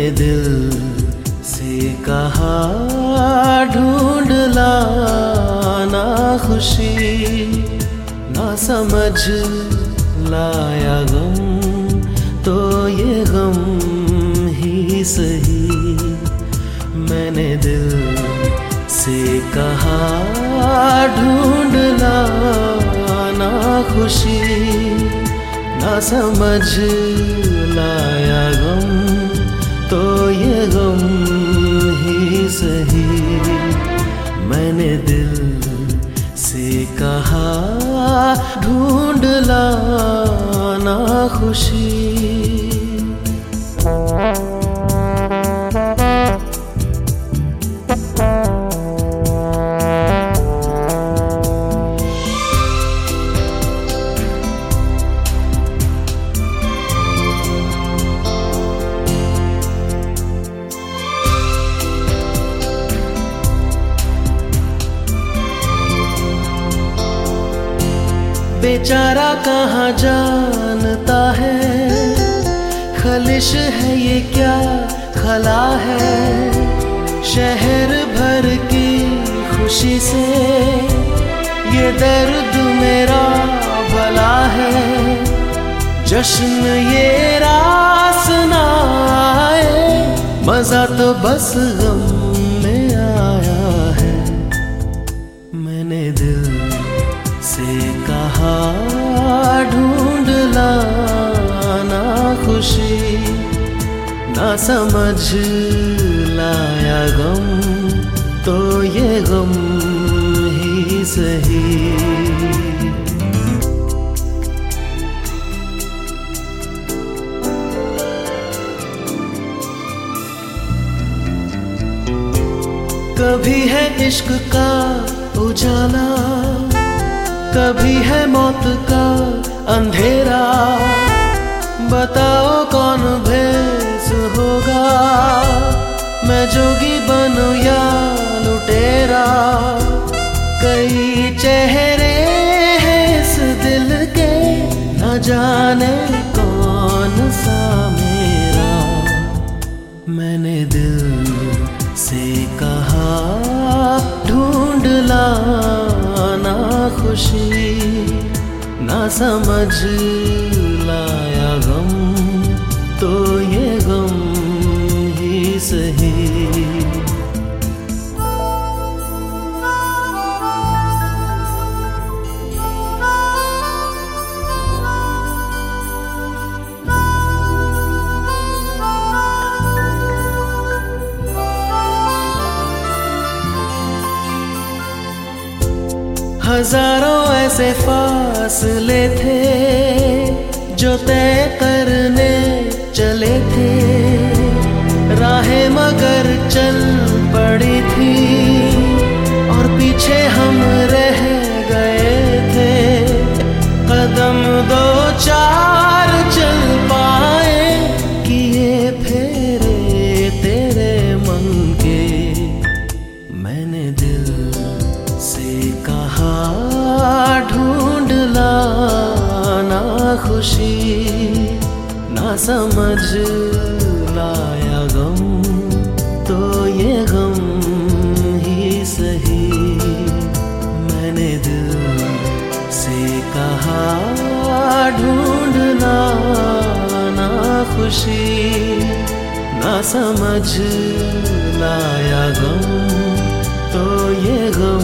दिल से कहा ढूंढ लाना खुशी, ना समझ लाया गम तो ये गम ही सही। मैंने दिल से कहा ढूंढ लाना खुशी, ना समझ लाया गम तो ये गम ही सही। मैंने दिल से कहा ढूंढ लाना खुशी। बेचारा कहाँ जानता है, खलिश है ये क्या खला है। शहर भर की खुशी से ये दर्द मेरा भला है। जश्न ये रास ना आए, मजा तो बस गम में आया है। मैंने दिल से कहा ढूंढ लाना खुशी, ना समझ लाया गम तो ये गम ही सही। कभी है इश्क का उजाला, कभी है मौत का अंधेरा। बताओ कौन भेस होगा, मैं जोगी बनूं या लुटेरा। कई चेहरे हैं इस दिल के, न जाने कौन सा मेरा। मैंने दिल से कहा ढूंढ लाना खुशी, ना समझ लाया गम तो ये गम ही सही। हजारों ऐसे फासले थे जो तय करने चले थे। राहें मगर चल पड़ी थी और पीछे हम रह गए थे। कदम दो चार चल पाए, किए फेरे तेरे मन के। मैंने दिल से कहा ढूंढ लाना खुशी, ना समझ लाया गम तो ये गम ही सही। मैंने दिल से कहा ढूंढ लाना खुशी, ना समझ लाया गम तो ये गम